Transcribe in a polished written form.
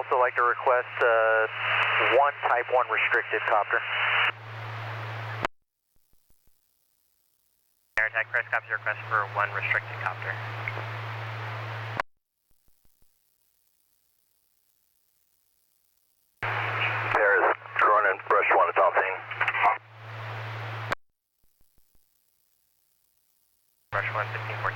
also like to request one Type 1 restricted copter. Air Attack Press copies your request for one restricted copter. Paris, Cronin, Brush 1 to Thompson. Brush 1, 1540.